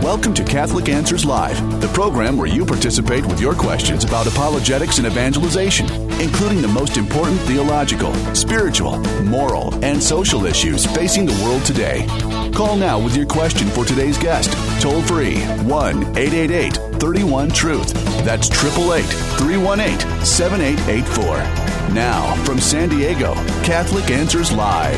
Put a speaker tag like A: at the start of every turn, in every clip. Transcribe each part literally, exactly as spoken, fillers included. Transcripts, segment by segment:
A: Welcome to Catholic Answers Live, the program where you participate with your questions about apologetics and evangelization, including the most important theological, spiritual, moral, and social issues facing the world today. Call now with your question for today's guest. Toll free, one eight eight eight, three one, truth. That's eight eight eight, three one eight, seven eight eight four. Now, from San Diego, Catholic Answers Live.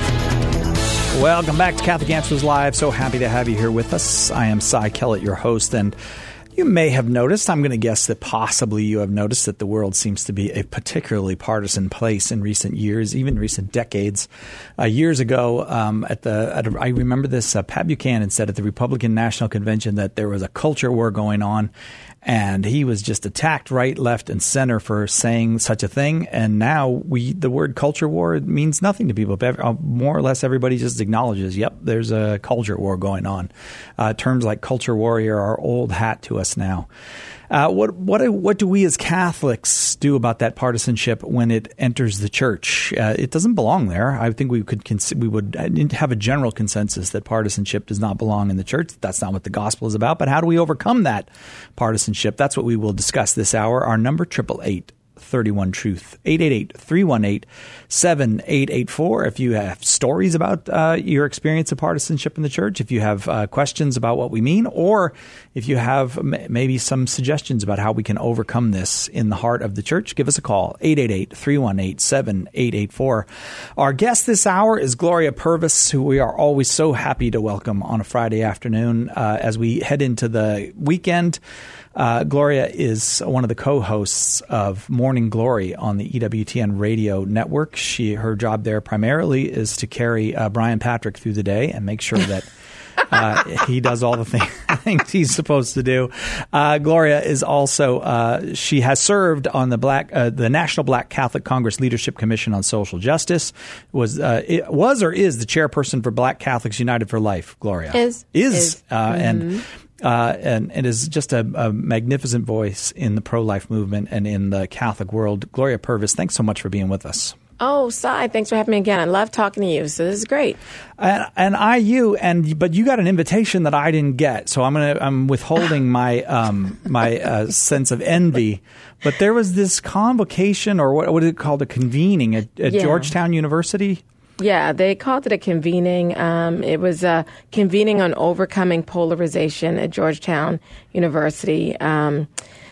B: Welcome back to Catholic Answers Live. So happy to have you here with us. I am Cy Kellett, your host, and you may have noticed, I'm going to guess that possibly you have noticed that the world seems to be a particularly partisan place in recent years, even recent decades. Uh, years ago, um, at the at a, I remember this, uh, Pat Buchanan said at the Republican National Convention that there was a culture war going on, and he was just attacked right, left, and center for saying such a thing. And now we the word culture war means nothing to people. More or less everybody just acknowledges, yep, there's a culture war going on. Uh, terms like culture warrior are old hat to us now. Uh, what what what do we as Catholics do about that partisanship when it enters the church? Uh, it doesn't belong there. I think we could cons- we would have a general consensus that partisanship does not belong in the church. That's not what the gospel is about. But how do we overcome that partisanship? That's what we will discuss this hour. Our number, eight eight eight, three one, truth, eight eight eight, three one eight, seven eight eight four. If you have stories about uh, your experience of partisanship in the church, if you have uh, questions about what we mean, or if you have m- maybe some suggestions about how we can overcome this in the heart of the church, give us a call, eight eight eight, three one eight, seven eight eight four. Our guest this hour is Gloria Purvis, who we are always so happy to welcome on a Friday afternoon uh, as we head into the weekend. Uh, Gloria is one of the co-hosts of Morning Glory on the E W T N radio network. She her job there primarily is to carry uh, Brian Patrick through the day and make sure that uh, he does all the thing, things he's supposed to do. Uh, Gloria is also uh, she has served on the Black uh, the National Black Catholic Congress Leadership Commission on Social Justice. Was uh, it was or is the chairperson for Black Catholics United for Life. Gloria
C: is
B: is,
C: is.
B: Uh,
C: mm-hmm.
B: and. Uh, and it is just a, a magnificent voice in the pro-life movement and in the Catholic world. Gloria Purvis, thanks so much for being with us.
C: Oh, Cy, thanks for having me again. I love talking to you, so this is great.
B: And, and I, you, and but you got an invitation that I didn't get, so I'm gonna I'm withholding my um, my uh, sense of envy. But there was this convocation, or what what is it called, a convening at, at
C: yeah.
B: Georgetown University.
C: Yeah, they called it a convening. Um, it was a convening on overcoming polarization at Georgetown University. Um,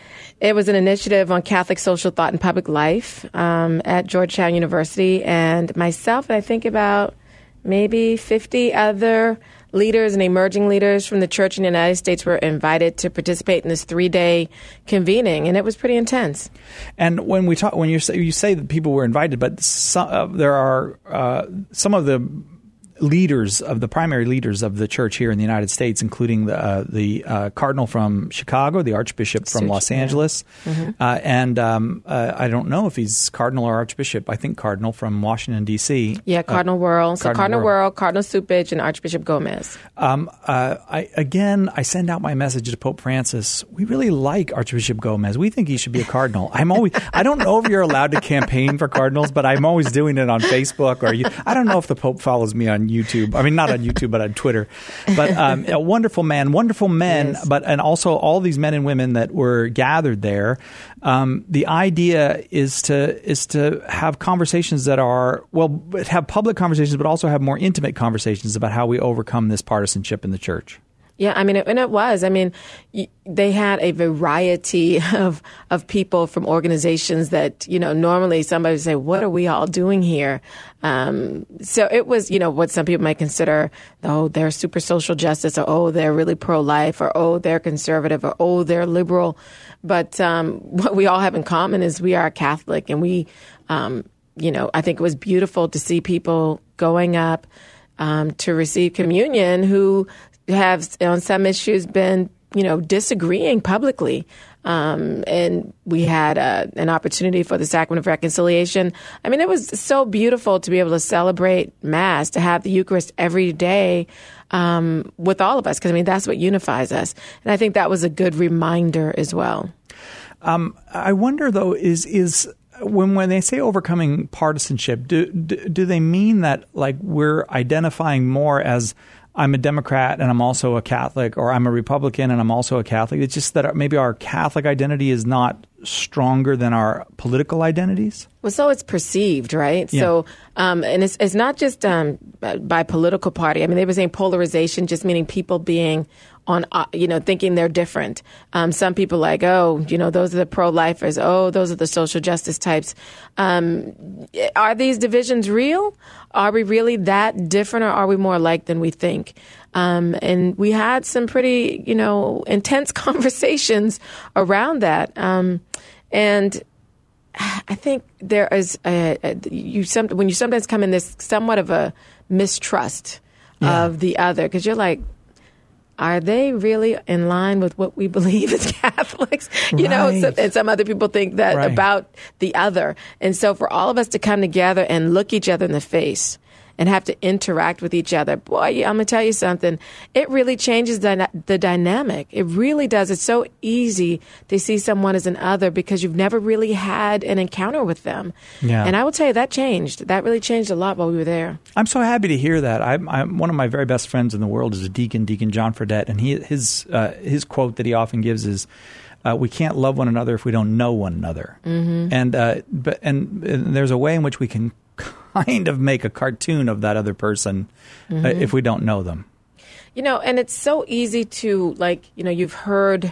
C: it was an initiative on Catholic social thought and public life um, at Georgetown University. And myself, and I think about maybe fifty other leaders and emerging leaders from the Church in the United States were invited to participate in this three-day convening, and it was pretty intense.
B: And when we talk, when you say you say that people were invited, but some, uh, there are uh, some of the leaders of the primary leaders of the church here in the United States, including the uh, the uh, cardinal from Chicago, the archbishop from Los Angeles, yeah. mm-hmm. uh, and um, uh, I don't know if he's cardinal or archbishop. I think cardinal from Washington D C.
C: Yeah, Cardinal uh, Wuerl. So
B: Cardinal,
C: Cardinal
B: Wuerl.
C: Wuerl, Cardinal Cupich, and Archbishop Gomez.
B: Um, uh, I again, I send out my message to Pope Francis. We really like Archbishop Gomez. We think he should be a cardinal. I'm always. I don't know if you're allowed to campaign for cardinals, but I'm always doing it on Facebook or you, I don't know if the Pope follows me on YouTube. I mean, not on YouTube, but on Twitter. But um, a wonderful man, wonderful men,
C: yes.
B: but and also all these men and women that were gathered there. Um, the idea is to is to have conversations that are well, have public conversations, but also have more intimate conversations about how we overcome this partisanship in the church.
C: Yeah, I mean, it, and it was. I mean, y- they had a variety of of people from organizations that, you know, normally somebody would say, what are we all doing here? Um, so it was, you know, what some people might consider, oh, they're super social justice, or oh, they're really pro-life, or oh, they're conservative, or oh, they're liberal. But um, what we all have in common is we are Catholic, and we, um, you know, I think it was beautiful to see people going up um, to receive communion who have on some issues been, you know, disagreeing publicly. Um, and we had uh, an opportunity for the Sacrament of Reconciliation. I mean, it was so beautiful to be able to celebrate Mass, to have the Eucharist every day um, with all of us, because, I mean, that's what unifies us. And I think that was a good reminder as well.
B: Um, I wonder, though, is is when when they say overcoming partisanship, do, do do they mean that, like, we're identifying more as I'm a Democrat and I'm also a Catholic, or I'm a Republican and I'm also a Catholic. It's just that maybe our Catholic identity is not stronger than our political identities.
C: Well, so it's perceived, right?
B: Yeah.
C: So, um, and it's, it's not just um, by political party. I mean, they were saying polarization, just meaning people being on, uh, you know, thinking they're different. Um, some people like, oh, you know, those are the pro-lifers. Oh, those are the social justice types. Um, are these divisions real? Are we really that different, or are we more alike than we think? Um, and we had some pretty, you know, intense conversations around that. Um, and I think there is a, a you some, when you sometimes come in this somewhat of a mistrust
B: Yeah.
C: of the other, because you're like, are they really in line with what we believe as Catholics? You know,
B: Right.
C: so, and some other people think that
B: Right.
C: about the other. And so for all of us to come together and look each other in the face and have to interact with each other, boy, I'm going to tell you something. It really changes the, the dynamic. It really does. It's so easy to see someone as an other because you've never really had an encounter with them.
B: Yeah.
C: And I will tell you, that changed. That really changed a lot while we were there.
B: I'm so happy to hear that. I'm, I'm one of my very best friends in the world is a deacon, Deacon John Fredette, and he his uh, his quote that he often gives is, uh, "We can't love one another if we don't know one another." Mm-hmm. And uh, but and, and there's a way in which we can kind of make a cartoon of that other person mm-hmm. uh, if we don't know them.
C: You know, and it's so easy to, like, you know, you've heard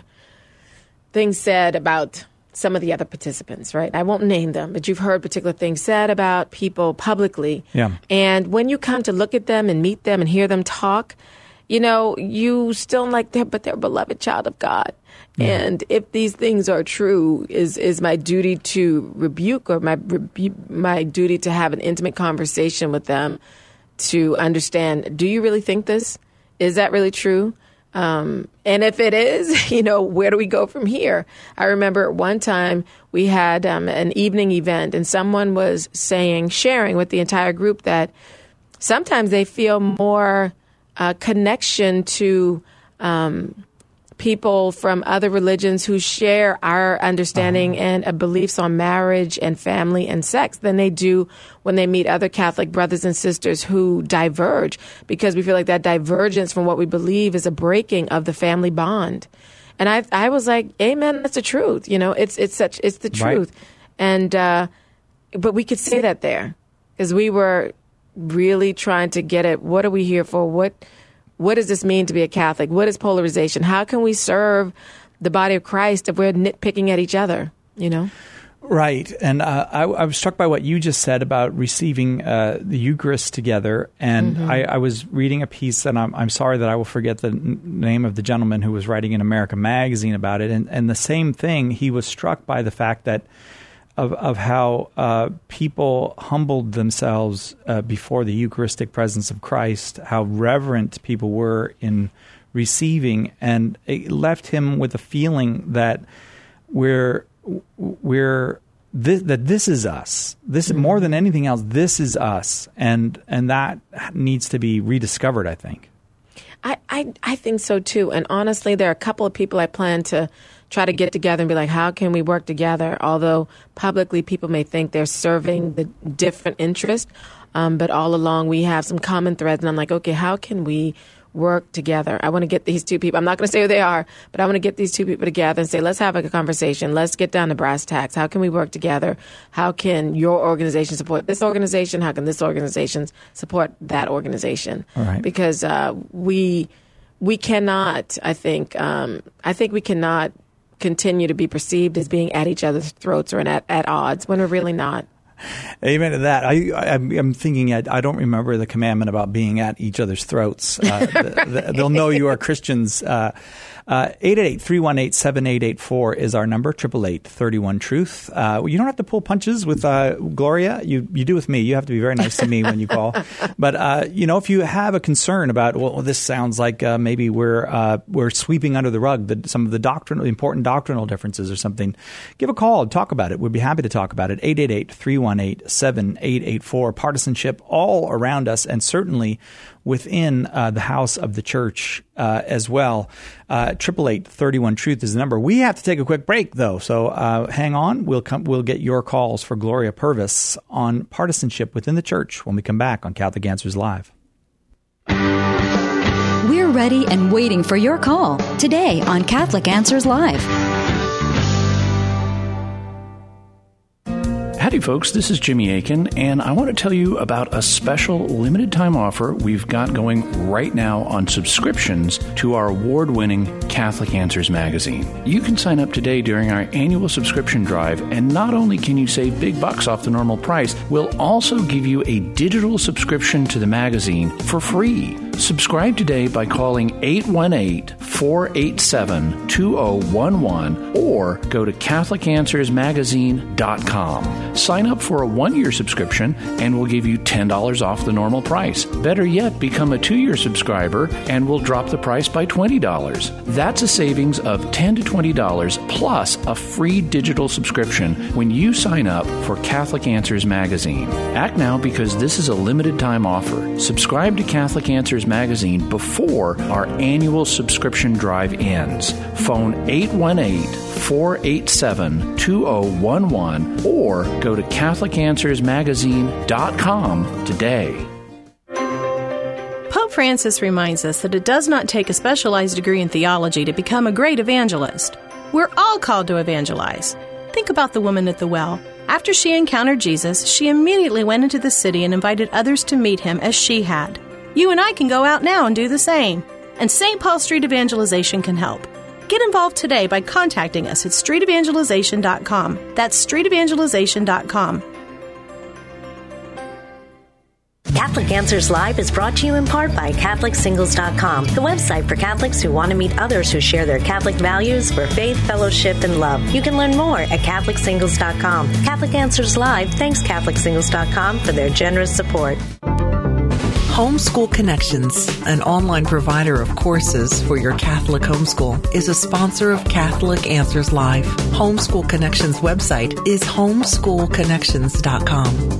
C: things said about some of the other participants, right? I won't name them, but you've heard particular things said about people publicly.
B: Yeah.
C: And when you come to look at them and meet them and hear them talk, you know, you still like they're, but they're a beloved child of God. Yeah. And if these things are true, is is my duty to rebuke, or my rebu- my duty to have an intimate conversation with them to understand, do you really think this? Is that really true? Um, and if it is, you know, where do we go from here? I remember one time we had um, an evening event, and someone was saying, sharing with the entire group that sometimes they feel more uh, connection to um, people from other religions who share our understanding uh-huh. and uh, beliefs on marriage and family and sex than they do when they meet other Catholic brothers and sisters who diverge, because we feel like that divergence from what we believe is a breaking of the family bond. And I I was like, amen, that's the truth. You know, it's it's such it's the truth. Right. And uh, but we could say that there because we were really trying to get at what are we here for? What What does this mean to be a Catholic? What is polarization? How can we serve the body of Christ if we're nitpicking at each other, you know?
B: Right. And uh, I, I was struck by what you just said about receiving uh, the Eucharist together. And mm-hmm. I, I was reading a piece, and I'm, I'm sorry that I will forget the n- name of the gentleman who was writing in America Magazine about it. And, and the same thing, he was struck by the fact that Of, of how uh, people humbled themselves uh, before the Eucharistic presence of Christ, how reverent people were in receiving, and it left him with a feeling that we're we're this, that this is us. This mm-hmm. more than anything else, this is us, and and that needs to be rediscovered, I think.
C: I, I I think so too. And honestly, there are a couple of people I plan to try to get together and be like, how can we work together? Although publicly people may think they're serving the different interest, um, but all along we have some common threads. And I'm like, okay, how can we work together? I want to get these two people. I'm not going to say who they are, but I want to get these two people together and say, let's have a conversation. Let's get down to brass tacks. How can we work together? How can your organization support this organization? How can this organization support that organization?
B: All right.
C: Because uh, we we cannot, I think, um, I think we cannot continue to be perceived as being at each other's throats or at, at odds when we're really not.
B: Amen to that. I, I, I'm thinking, I, I don't remember the commandment about being at each other's throats. Uh, the, the, they'll know you are Christians. Uh, uh, eight eight eight, three one eight, seven eight eight four is our number, eight eight eight, three one, truth. Uh, you don't have to pull punches with uh, Gloria. You you do with me. You have to be very nice to me when you call. But, uh, you know, if you have a concern about, well, this sounds like uh, maybe we're uh, we're sweeping under the rug the, some of the doctrinal, important doctrinal differences or something, give a call. Talk about it. We'd be happy to talk about it. eight eight eight, three one eight, seven eight eight four. Partisanship all around us, and certainly within uh, the house of the church uh, as well. Uh, eight eight eight, three one, truth is the number. We have to take a quick break, though, so uh, hang on. We'll come. We'll get your calls for Gloria Purvis on partisanship within the church when we come back on Catholic Answers Live.
D: ready and waiting for your call today on Catholic Answers Live.
E: Howdy, folks. This is Jimmy Akin, and I want to tell you about a special limited-time offer we've got going right now on subscriptions to our award-winning Catholic Answers magazine. You can sign up today during our annual subscription drive, and not only can you save big bucks off the normal price, we'll also give you a digital subscription to the magazine for free. Subscribe today by calling eight one eight, four eight seven, two zero one one or go to Catholic Answers Magazine dot com. Sign up for a one-year subscription and we'll give you ten dollars off the normal price. Better yet, become a two-year subscriber and we'll drop the price by twenty dollars. That's a savings of ten to twenty dollars plus a free digital subscription when you sign up for Catholic Answers Magazine. Act now because this is a limited-time offer. Subscribe to Catholic Answers Magazine before our annual subscription drive ends. Phone eight one eight, four eight seven, two zero one one or go to Catholic Answers Magazine dot com today.
F: Pope Francis reminds us that it does not take a specialized degree in theology to become a great evangelist. We're all called to evangelize. Think about the woman at the well. After she encountered Jesus, she immediately went into the city and invited others to meet him as she had. You and I can go out now and do the same. And Saint Paul Street Evangelization can help. Get involved today by contacting us at street evangelization dot com. That's street evangelization dot com.
G: Catholic Answers Live is brought to you in part by Catholic Singles dot com, the website for Catholics who want to meet others who share their Catholic values for faith, fellowship, and love. You can learn more at Catholic Singles dot com. Catholic Answers Live thanks Catholic Singles dot com for their generous support.
H: Homeschool Connections, an online provider of courses for your Catholic homeschool, is a sponsor of Catholic Answers Live. Homeschool Connections website is homeschool connections dot com.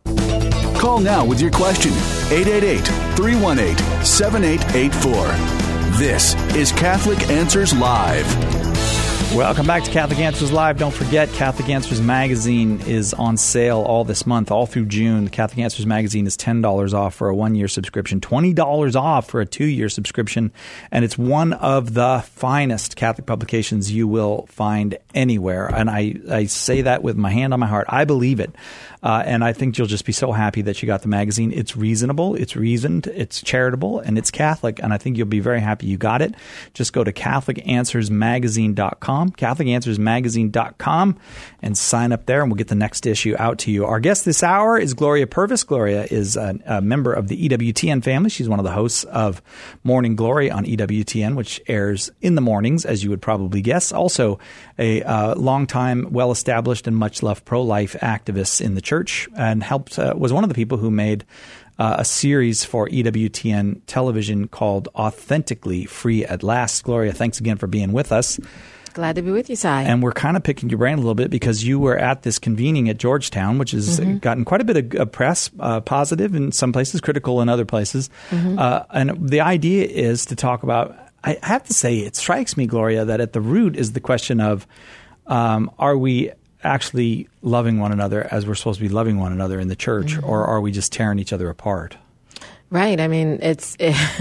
A: Call now with your question, eight eight eight, three one eight, seven eight eight four. This is Catholic Answers Live.
B: Welcome back to Catholic Answers Live. Don't forget, Catholic Answers Magazine is on sale all this month, all through June. The Catholic Answers Magazine is ten dollars off for a one-year subscription, twenty dollars off for a two-year subscription, and it's one of the finest Catholic publications you will find anywhere. And I, I say that with my hand on my heart. I believe it. Uh, and I think you'll just be so happy that you got the magazine. It's reasonable, it's reasoned, it's charitable, and it's Catholic. And I think you'll be very happy you got it. Just go to Catholic Answers Magazine dot com, Catholic Answers Magazine dot com, and sign up there, and we'll get the next issue out to you. Our guest this hour is Gloria Purvis. Gloria is a, a member of the E W T N family. She's one of the hosts of Morning Glory on E W T N, which airs in the mornings, as you would probably guess. Also, a uh, longtime, well-established, and much-loved pro-life activist in the church, and helped uh, was one of the people who made uh, a series for E W T N television called Authentically Free at Last. Gloria, thanks again for being with us.
C: Glad to be with you, Cy.
B: And we're kind of picking your brain a little bit because you were at this convening at Georgetown, which has mm-hmm. gotten quite a bit of press, uh, positive in some places, critical in other places. Mm-hmm. Uh, and the idea is to talk about, I have to say, it strikes me, Gloria, that at the root is the question of, um, are we actually loving one another as we're supposed to be loving one another in the church, mm-hmm. or are we just tearing each other apart?
C: Right. I mean, it's.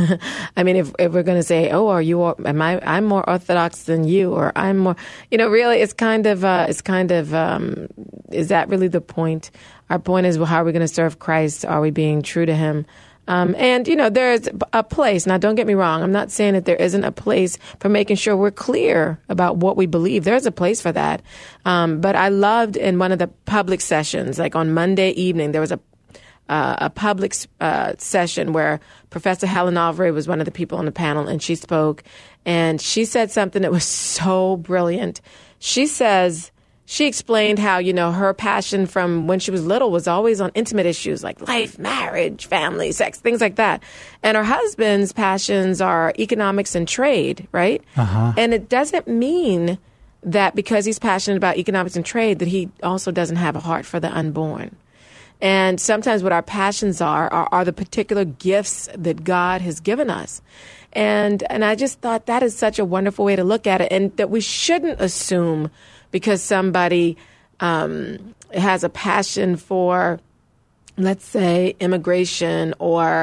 C: I mean, if, if we're going to say, "Oh, are you? Am I? I'm more Orthodox than you," or "I'm more," you know, really, it's kind of. Uh, it's kind of. Um, is that really the point? Our point is, well, how are we going to serve Christ? Are we being true to Him? Um, and you know, there's a place. Now, don't get me wrong. I'm not saying that there isn't a place for making sure we're clear about what we believe. There's a place for that. Um, but I loved in one of the public sessions, like on Monday evening, there was a. Uh, a public uh, session where Professor Helen Alvarez was one of the people on the panel, and she spoke, and she said something that was so brilliant. She says, she explained how, you know, her passion from when she was little was always on intimate issues like life, marriage, family, sex, things like that. And her husband's passions are economics and trade, right? Uh-huh. And it doesn't mean that because he's passionate about economics and trade that he also doesn't have a heart for the unborn. And sometimes what our passions are, are are the particular gifts that God has given us. And and I just thought that is such a wonderful way to look at it, and that we shouldn't assume because somebody um, has a passion for, let's say, immigration or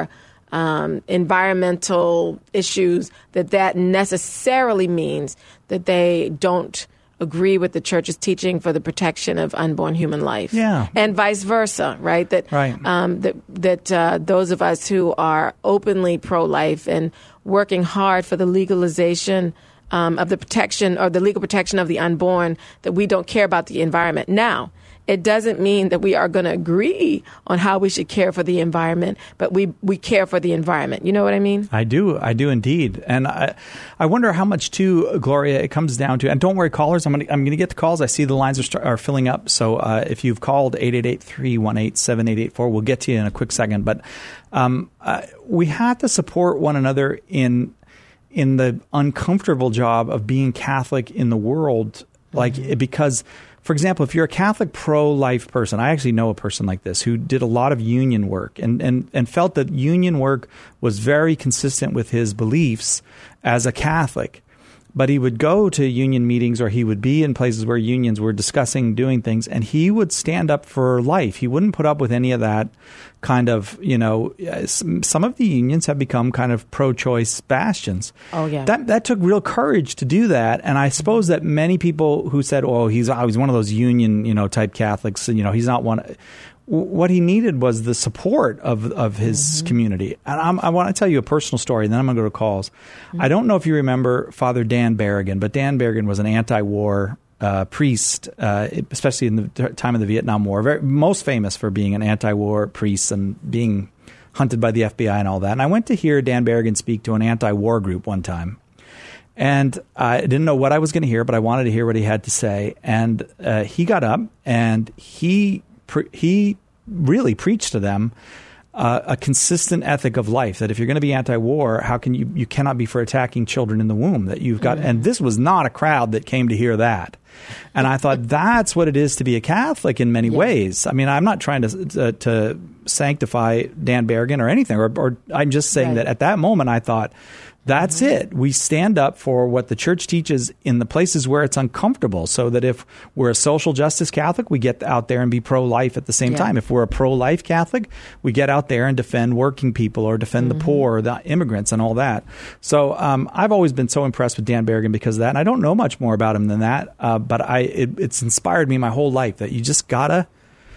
C: um, environmental issues, that that necessarily means that they don't agree with the church's teaching for the protection of unborn human life.
B: Yeah.
C: And vice versa, right? That,
B: right.
C: Um, that, that uh, those of us who are openly pro-life and working hard for the legalization um, of the protection or the legal protection of the unborn, that we don't care about the environment. Now, it doesn't mean that we are going to agree on how we should care for the environment, but we, we care for the environment. You know what I mean?
B: I do. I do indeed. And I, I wonder how much, too, Gloria, it comes down to. And don't worry, callers, I'm going to I'm going to get the calls. I see the lines are, start, are filling up. So uh, if you've called eight eight eight, three one eight, seven eight eight four, we'll get to you in a quick second. But um, uh, we have to support one another in in the uncomfortable job of being Catholic in the world, like mm-hmm. because. For example, if you're a Catholic pro-life person, I actually know a person like this who did a lot of union work and, and, and felt that union work was very consistent with his beliefs as a Catholic. But he would go to union meetings or he would be in places where unions were discussing doing things, and he would stand up for life. He wouldn't put up with any of that kind of, you know, some of the unions have become kind of pro-choice bastions.
C: Oh, yeah.
B: That that took real courage to do that. And I suppose that many people who said, oh, he's, oh, he's one of those union, you know, type Catholics, you know, he's not one. What he needed was the support of of his mm-hmm. community. And I'm, I want to tell you a personal story, and then I'm going to go to calls. Mm-hmm. I don't know if you remember Father Dan Berrigan, but Dan Berrigan was an anti-war uh, priest, uh, especially in the time of the Vietnam War. Very, most famous for being an anti-war priest and being hunted by the F B I and all that. And I went to hear Dan Berrigan speak to an anti-war group one time. And I didn't know what I was going to hear, but I wanted to hear what he had to say. And uh, he got up and he... Pre- he really preached to them uh, a consistent ethic of life, that if you're going to be anti-war, how can you, you cannot be for attacking children in the womb, that you've got, mm-hmm. and this was not a crowd that came to hear that. And I thought that's what it is to be a Catholic in many yeah. ways. I mean, I'm not trying to, to, to sanctify Dan Berrigan or anything, or, or I'm just saying right. that at that moment I thought, that's it. We stand up for what the church teaches in the places where it's uncomfortable, so that if we're a social justice Catholic, we get out there and be pro-life at the same yeah. time. If we're a pro-life Catholic, we get out there and defend working people or defend mm-hmm. the poor or the immigrants and all that. So um, I've always been so impressed with Dan Berrigan because of that. And I don't know much more about him than that, uh, but I it, it's inspired me my whole life that you just got to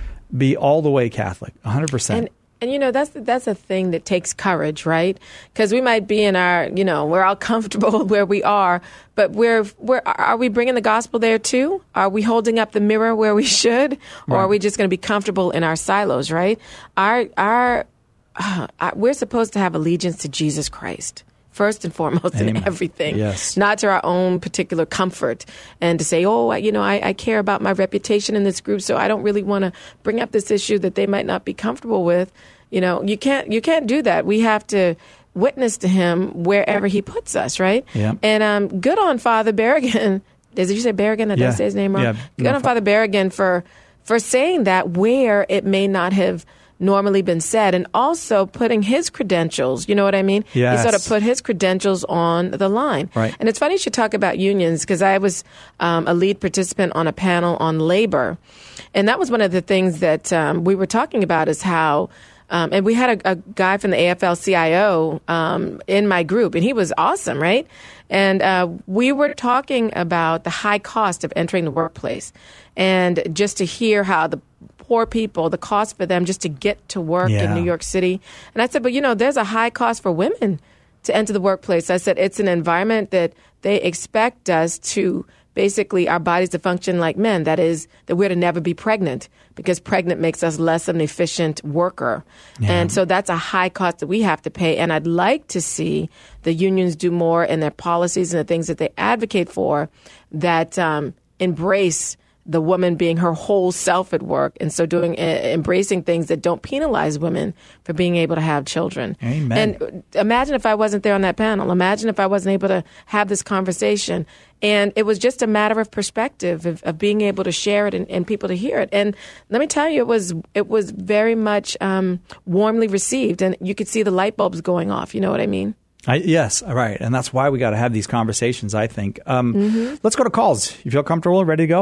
B: be all the way Catholic, one hundred percent.
C: And- And, you know, that's that's a thing that takes courage, right? Because we might be in our, you know, we're all comfortable where we are, but we're, we're, are we bringing the gospel there too? Are we holding up the mirror where we should? Or right. are we just going to be comfortable in our silos, right? Our, our, uh, we're supposed to have allegiance to Jesus Christ. First and foremost Amen. In everything,
B: yes.
C: not to our own particular comfort, and to say, oh, you know, I, I care about my reputation in this group, so I don't really want to bring up this issue that they might not be comfortable with. You know, you can't you can't do that. We have to witness to him wherever he puts us, right?
B: Yeah.
C: And um, good on Father Berrigan. Did you say Berrigan? Did
B: yeah.
C: I say his name wrong?
B: Yeah.
C: Good
B: no,
C: on Father Berrigan for for saying that where it may not have normally been said, and also putting his credentials, you know what I mean?
B: Yes.
C: He sort of put his credentials on the line.
B: Right.
C: And it's funny you should talk about unions, because I was um, a lead participant on a panel on labor. And that was one of the things that um, we were talking about, is how Um, and we had a, a guy from the A F L C I O um, in my group, and he was awesome, right? And uh, we were talking about the high cost of entering the workplace, and just to hear how the poor people, the cost for them just to get to work
B: yeah.
C: in New York City. And I said, but, you know, there's a high cost for women to enter the workplace. I said, it's an environment that they expect us to basically our bodies to function like men. That is, that we're to never be pregnant, because pregnant makes us less of an efficient worker. Yeah. And so that's a high cost that we have to pay. And I'd like to see the unions do more in their policies and the things that they advocate for that um, embrace the woman being her whole self at work, and so doing uh, embracing things that don't penalize women for being able to have children.
B: Amen.
C: And imagine if I wasn't there on that panel. Imagine if I wasn't able to have this conversation. And it was just a matter of perspective, of, of being able to share it and, and people to hear it. And let me tell you, it was it was very much um, warmly received, and you could see the light bulbs going off. You know what I mean?
B: I, yes, right. And that's why we got to have these conversations, I think. Um, mm-hmm. Let's go to calls. You feel comfortable, ready to go?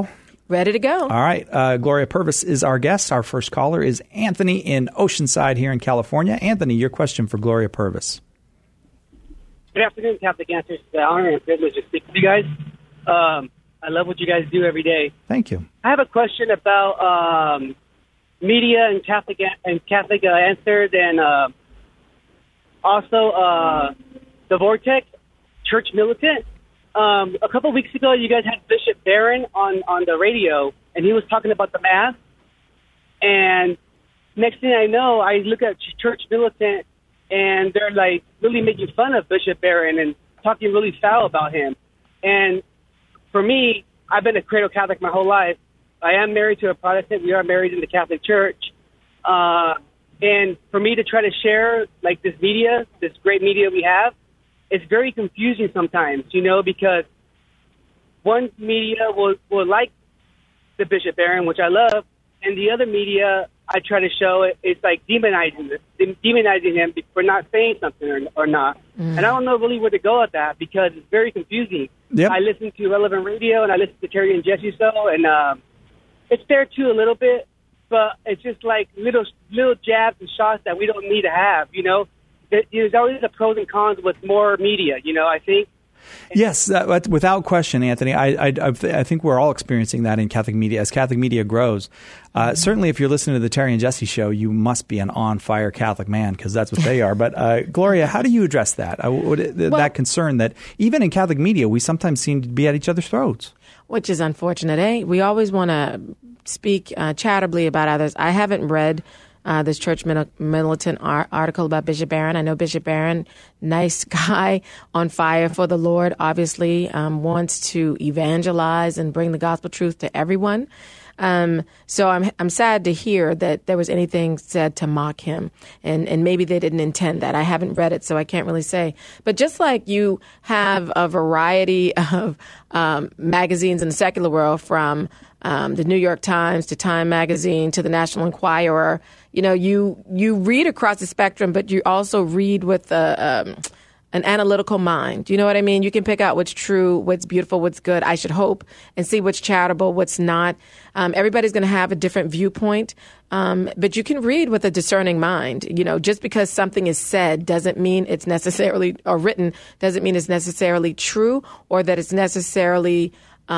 C: Ready to go.
B: All right. Uh, Gloria Purvis is our guest. Our first caller is Anthony in Oceanside here in California. Anthony, your question for Gloria Purvis.
I: Good afternoon, Catholic Answers. It's an honor and privilege to speak with you guys. Um, I love what you guys do every day.
B: Thank you.
I: I have a question about um, media and Catholic and Catholic uh, Answers, and uh, also uh, the Vortex Church Militant. Um, a couple of weeks ago, you guys had Bishop Barron on, on the radio, and he was talking about the Mass. And next thing I know, I look at Church Militant, and they're like really making fun of Bishop Barron and talking really foul about him. And for me, I've been a cradle Catholic my whole life. I am married to a Protestant. We are married in the Catholic Church. Uh, and for me to try to share like this media, this great media we have, it's very confusing sometimes, you know, because one media will, will like the Bishop Barron, which I love, and the other media I try to show it, it's like demonizing this, demonizing him for not saying something or, or not. Mm. And I don't know really where to go with that because it's very confusing. Yep. I listen to Relevant Radio and I listen to Terry and Jesse Show, and uh, it's there too a little bit, but it's just like little little jabs and shots that we don't need to have, you know. There's always the pros and cons with more media, you know, I think.
B: Yes, that, without question, Anthony. I, I, I think we're all experiencing that in Catholic media. As Catholic media grows, uh, certainly if you're listening to the Terry and Jesse Show, you must be an on-fire Catholic man because that's what they are. But uh, Gloria, how do you address that, uh, what, th- well, that concern that even in Catholic media, we sometimes seem to be at each other's throats?
C: Which is unfortunate, eh? We always want to speak uh, charitably about others. I haven't read Uh, this Church Militant ar- article about Bishop Barron. I know Bishop Barron, nice guy, on fire for the Lord, obviously, um, wants to evangelize and bring the gospel truth to everyone. Um, so I'm I'm sad to hear that there was anything said to mock him, and, and maybe they didn't intend that. I haven't read it, so I can't really say. But just like you have a variety of um, magazines in the secular world, from um, the New York Times to Time Magazine to the National Enquirer, you know, you you read across the spectrum, but you also read with a, um, an analytical mind. You know what I mean? You can pick out what's true, what's beautiful, what's good, I should hope, and see what's charitable, what's not. Um, everybody's going to have a different viewpoint, um, but you can read with a discerning mind. You know, just because something is said doesn't mean it's necessarily, or written, doesn't mean it's necessarily true, or that it's necessarily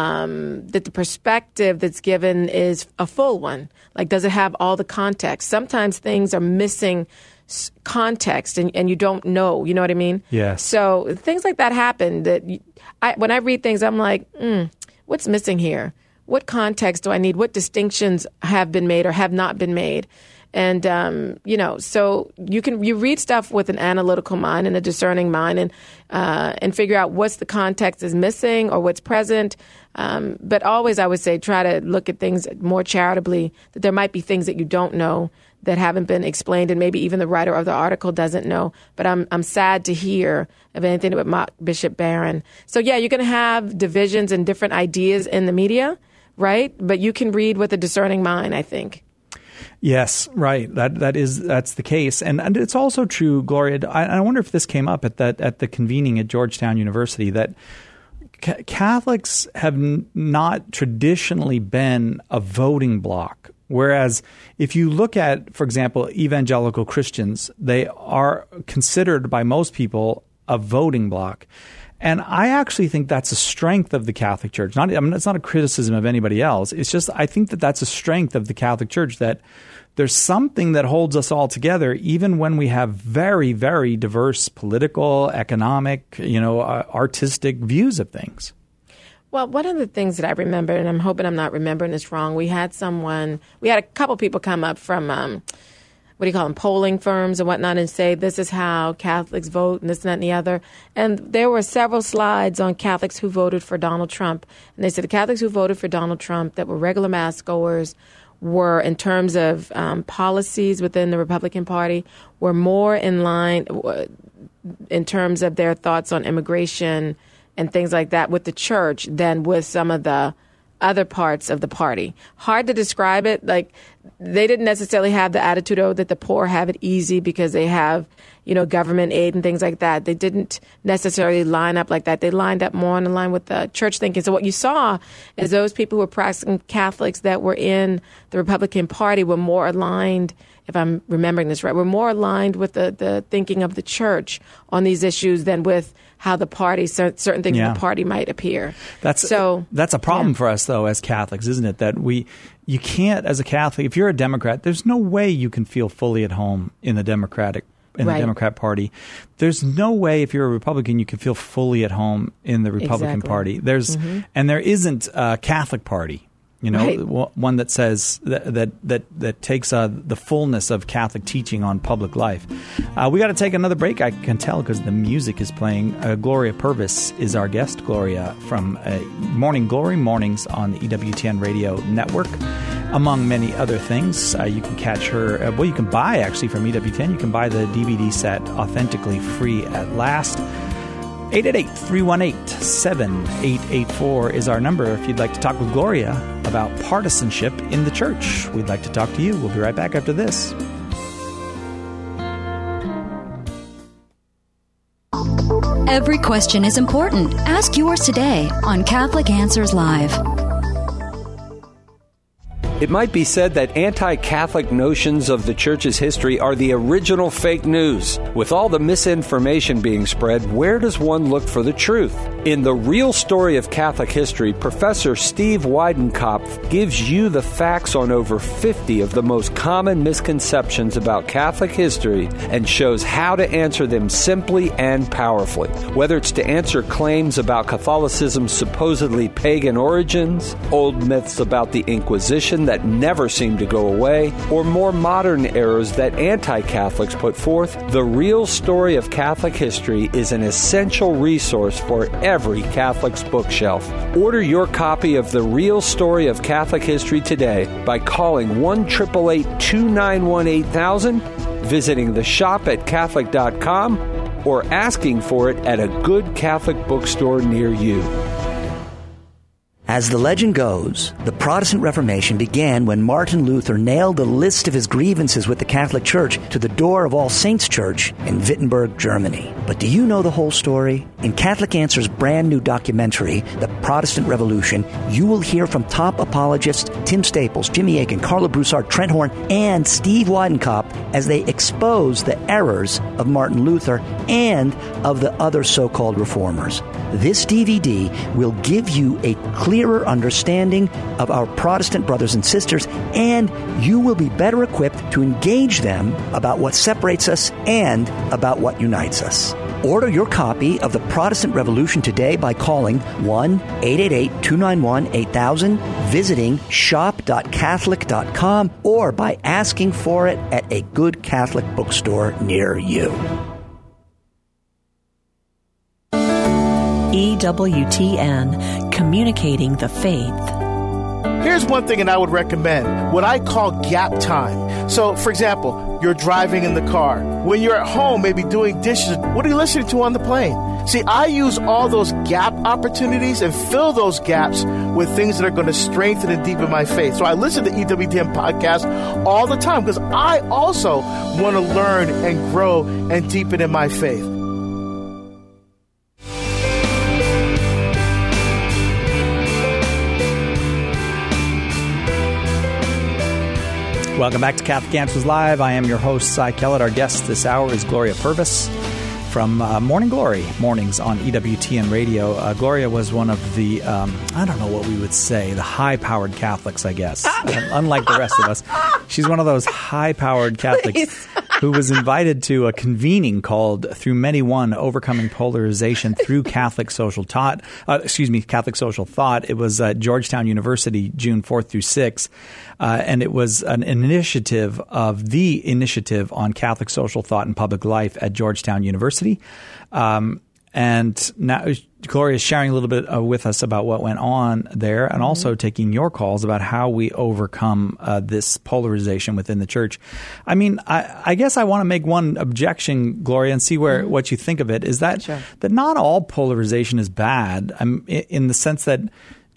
C: Um, that the perspective that's given is a full one. Like, does it have all the context? Sometimes things are missing s- context, and, and you don't know. You know what I mean?
B: Yes.
C: So things like that happen. That you, I, when I read things, I'm like, mm, what's missing here? What context do I need? What distinctions have been made or have not been made? And, um, you know, so you can you read stuff with an analytical mind and a discerning mind, and uh, and figure out what's the context is missing or what's present. Um, but always, I would say, try to look at things more charitably, that there might be things that you don't know that haven't been explained, and maybe even the writer of the article doesn't know. But I'm I'm sad to hear of anything about Bishop Barron. So, yeah, you're going to have divisions and different ideas in the media, right? But you can read with a discerning mind, I think.
B: Yes, right. That that is that's the case, and and it's also true, Gloria. I, I wonder if this came up at that at the convening at Georgetown University, that ca- Catholics have n- not traditionally been a voting bloc. Whereas if you look at, for example, evangelical Christians, they are considered by most people a voting bloc. And I actually think that's a strength of the Catholic Church. Not, I mean, it's not a criticism of anybody else. It's just I think that that's a strength of the Catholic Church, that there's something that holds us all together, even when we have very, very diverse political, economic, you know, uh, artistic views of things.
C: Well, one of the things that I remember, and I'm hoping I'm not remembering this wrong, we had someone, we had a couple people come up from um, what do you call them, polling firms and whatnot, and say this is how Catholics vote and this and that and the other. And there were several slides on Catholics who voted for Donald Trump. And they said the Catholics who voted for Donald Trump that were regular mass goers were, in terms of um, policies within the Republican Party, were more in line in terms of their thoughts on immigration and things like that with the church than with some of the other parts of the party. Hard to describe it. Like, they didn't necessarily have the attitude, oh, that the poor have it easy because they have, you know, government aid and things like that. They didn't necessarily line up like that. They lined up more in line with the church thinking. So what you saw is those people who were practicing Catholics that were in the Republican Party were more aligned, if I'm remembering this right, were more aligned with the, the thinking of the church on these issues than with how the party, certain things
B: yeah.
C: in the party might appear.
B: That's
C: so
B: that's a problem
C: yeah.
B: for us, though, as Catholics, isn't it? That we, you can't, as a Catholic, if you're a Democrat, there's no way you can feel fully at home in the Democratic in right. the Democrat Party. There's no way, if you're a Republican, you can feel fully at home in the Republican
C: exactly.
B: Party. There's
C: mm-hmm.
B: and there isn't a Catholic Party. You know,
C: right.
B: one that says that that that, that takes uh, the fullness of Catholic teaching on public life. Uh, we got to take another break. I can tell because the music is playing. Uh, Gloria Purvis is our guest. Gloria from uh, Morning Glory mornings on the E W T N Radio Network, among many other things. Uh, you can catch her. Uh, well, you can buy actually from E W T N. You can buy the D V D set authentically free at last. eight eight eight, three one eight, seven eight eight four is our number if you'd like to talk with Gloria about partisanship in the church. We'd like to talk to you. We'll be right back after this.
D: Every question is important. Ask yours today on Catholic Answers Live.
J: It might be said that anti-Catholic notions of the Church's history are the original fake news. With all the misinformation being spread, where does one look for the truth? In The Real Story of Catholic History, Professor Steve Weidenkopf gives you the facts on over fifty of the most common misconceptions about Catholic history and shows how to answer them simply and powerfully. Whether it's to answer claims about Catholicism's supposedly pagan origins, old myths about the Inquisition that never seem to go away, or more modern errors that anti-Catholics put forth, The Real Story of Catholic History is an essential resource for every Catholic's bookshelf. Order your copy of The Real Story of Catholic History today by calling one eight eight eight, two nine one, eight thousand, visiting the shop at Catholic dot com, or asking for it at a good Catholic bookstore near you.
K: As the legend goes, the Protestant Reformation began when Martin Luther nailed a list of his grievances with the Catholic Church to the door of All Saints Church in Wittenberg, Germany. But do you know the whole story? In Catholic Answers' brand new documentary, The Protestant Revolution, you will hear from top apologists Tim Staples, Jimmy Akin, Carla Broussard, Trent Horn, and Steve Weidenkopf as they expose the errors of Martin Luther and of the other so-called reformers. This D V D will give you a clearer understanding of our Protestant brothers and sisters, and you will be better equipped to engage them about what separates us and about what unites us. Order your copy of The Protestant Revolution today by calling one eight eight eight, two nine one, eight thousand, visiting shop dot catholic dot com, or by asking for it at a good Catholic bookstore near you.
L: E W T N, communicating the faith.
M: Here's one thing that I would recommend, what I call gap time. So, for example, you're driving in the car. When you're at home, maybe doing dishes, what are you listening to on the plane? See, I use all those gap opportunities and fill those gaps with things that are going to strengthen and deepen my faith. So I listen to E W T N podcasts all the time because I also want to learn and grow and deepen in my faith.
B: Welcome back to Catholic Answers Live. I am your host, Cy Kellett. Our guest this hour is Gloria Purvis from uh, Morning Glory, mornings on E W T N Radio. Uh, Gloria was one of the, um, I don't know what we would say, the high-powered Catholics, I guess. Unlike the rest of us. She's one of those high-powered Catholics who was invited to a convening called Through Many One, Overcoming Polarization Through Catholic Social Thought. Uh, excuse me, Catholic Social Thought. It was at Georgetown University, June fourth through sixth. Uh, and it was an initiative of the Initiative on Catholic Social Thought and Public Life at Georgetown University. Um, and now Gloria is sharing a little bit uh, with us about what went on there, and also mm-hmm. taking your calls about how we overcome uh, this polarization within the church. I mean, I, I guess I want to make one objection, Gloria, and see where mm-hmm. what you think of it. Is that sure. that not all polarization is bad, um, in the sense that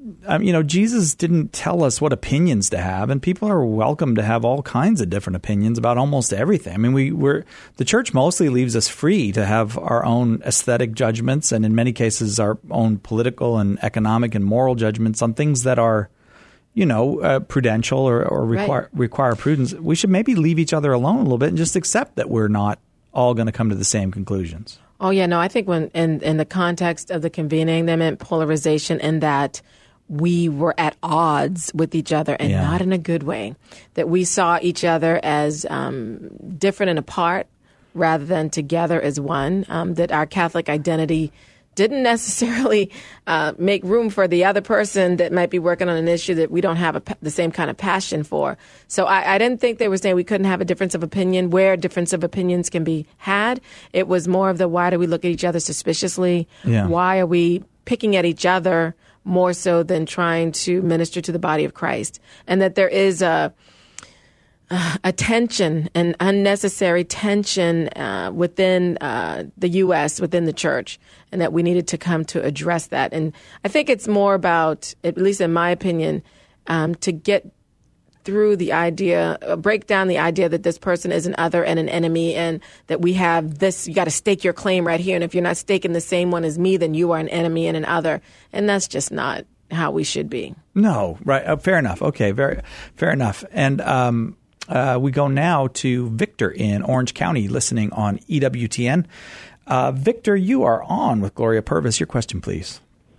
B: um, you know, Jesus didn't tell us what opinions to have, and people are welcome to have all kinds of different opinions about almost everything. I mean, we, we're the church mostly leaves us free to have our own aesthetic judgments, and in many cases, our own political and economic and moral judgments on things that are, you know, uh, prudential or, or require right. require prudence. We should maybe leave each other alone a little bit and just accept that we're not all going to come to the same conclusions.
C: Oh, yeah, no, I think when in, in the context of the convening, they meant polarization in that we were at odds with each other and yeah. not in a good way, that we saw each other as um, different and apart rather than together as one, um, that our Catholic identity didn't necessarily uh, make room for the other person that might be working on an issue that we don't have a, the same kind of passion for. So I, I didn't think they were saying we couldn't have a difference of opinion where difference of opinions can be had. It was more of the why do we look at each other suspiciously?
B: Yeah.
C: Why are we picking at each other more so than trying to minister to the body of Christ? And that there is a a tension, an unnecessary tension uh, within uh, the U S, within the church, and that we needed to come to address that. And I think it's more about, at least in my opinion, um, to get through the idea, uh, break down the idea that this person is an other and an enemy, and that we have this, you got to stake your claim right here. And if you're not staking the same one as me, then you are an enemy and an other. And that's just not how we should be.
B: No, right. Uh, fair enough. Okay, very fair enough. And um Uh, we go now to Victor in Orange County, listening on E W T N. Uh, Victor, you are on with Gloria Purvis. Your question, please.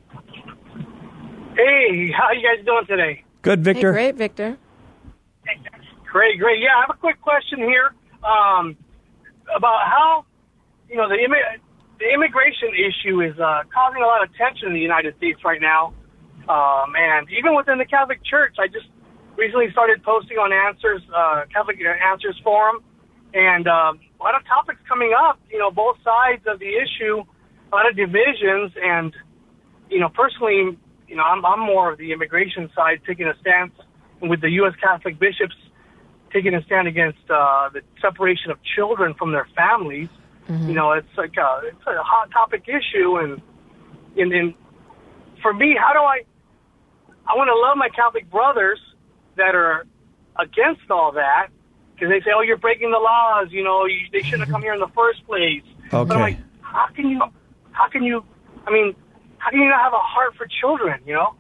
N: Hey, how are you guys doing today?
B: Good, Victor.
C: Hey, great, Victor.
N: Great, great. Yeah, I have a quick question here um, about how, you know, the, immi- the immigration issue is uh, causing a lot of tension in the United States right now. Um, and even within the Catholic Church, I just recently started posting on Answers, uh, Catholic Answers Forum, and um, a lot of topics coming up, you know, both sides of the issue, a lot of divisions, and, you know, personally, you know, I'm, I'm more of the immigration side, taking a stance with the U S Catholic bishops, taking a stand against uh, the separation of children from their families. Mm-hmm. You know, it's like a, it's a hot topic issue, and, and, and for me, how do I, I want to love my Catholic brothers that are against all that, because they say, oh, you're breaking the laws, you know, you, they shouldn't have come here in the first place.
B: Okay.
N: But I'm like, how can you, how can you, I mean, how can you not have a heart for children, you know?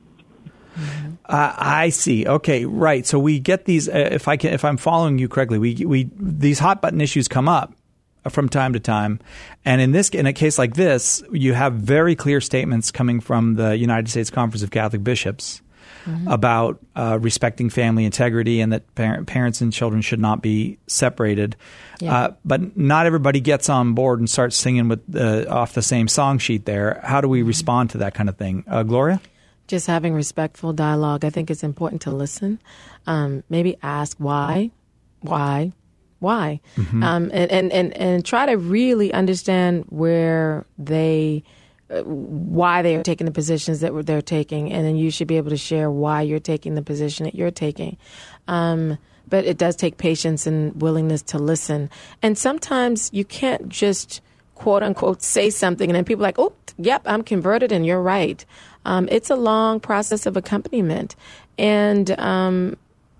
B: Uh, I see. Okay, right. So we get these, uh, if I can, if I'm following you correctly, we, we, these hot button issues come up from time to time. And in this, in a case like this, you have very clear statements coming from the United States Conference of Catholic Bishops. Mm-hmm. About uh, respecting family integrity, and that par- parents and children should not be separated. Yeah. Uh, but not everybody gets on board and starts singing with uh, off the same song sheet there. How do we mm-hmm. respond to that kind of thing? Uh, Gloria?
C: Just having respectful dialogue. I think it's important to listen. Um, maybe ask why, why, why, mm-hmm. um, and, and, and, and try to really understand where they why they are taking the positions that they're taking, and then you should be able to share why you're taking the position that you're taking. Um, but it does take patience and willingness to listen. And sometimes you can't just, quote unquote, say something and then people are like, oh, yep, I'm converted and you're right. Um, it's a long process of accompaniment. And um,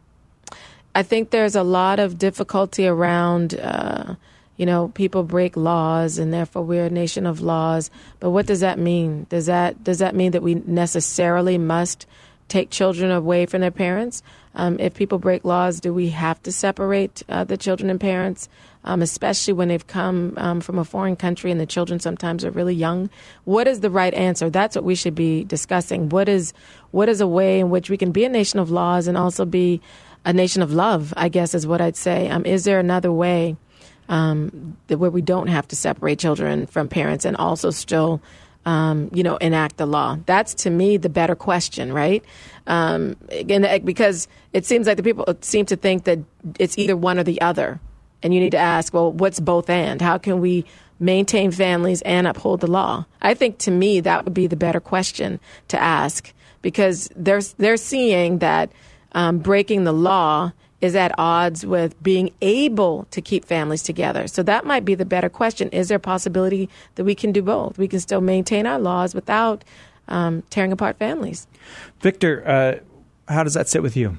C: I think there's a lot of difficulty around uh You know, people break laws, and therefore we're a nation of laws. But what does that mean? Does that does that mean that we necessarily must take children away from their parents? Um, if people break laws, do we have to separate uh, the children and parents, um, especially when they've come um, from a foreign country and the children sometimes are really young? What is the right answer? That's what we should be discussing. What is what is a way in which we can be a nation of laws and also be a nation of love, I guess is what I'd say. Um, is there another way Um, where we don't have to separate children from parents and also still, um, you know, enact the law? That's, to me, the better question, right? Um, and, because it seems like the people seem to think that it's either one or the other. And you need to ask, well, what's both and? How can we maintain families and uphold the law? I think, to me, that would be the better question to ask, because they're, they're seeing that um, breaking the law is at odds with being able to keep families together. So that might be the better question. Is there a possibility that we can do both? We can still maintain our laws without um, tearing apart families.
B: Victor, uh, how does that sit with you?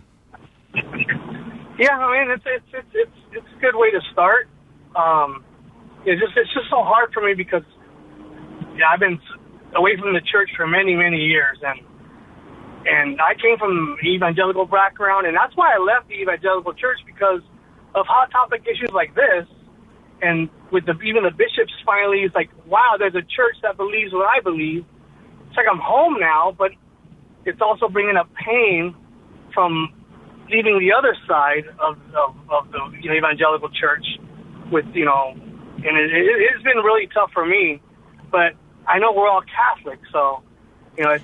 N: Yeah, I mean, it's it's it's it's, it's a good way to start. Um, it's just it's just so hard for me because yeah, I've been away from the church for many many years, and and I came from an evangelical background, and that's why I left the evangelical church, because of hot topic issues like this, and with the even the bishops finally, it's like, wow, there's a church that believes what I believe. It's like I'm home now, but it's also bringing up pain from leaving the other side of, of, of the you know, evangelical church with, you know, and it, it, it's been really tough for me, but I know we're all Catholic, so, you know, it's...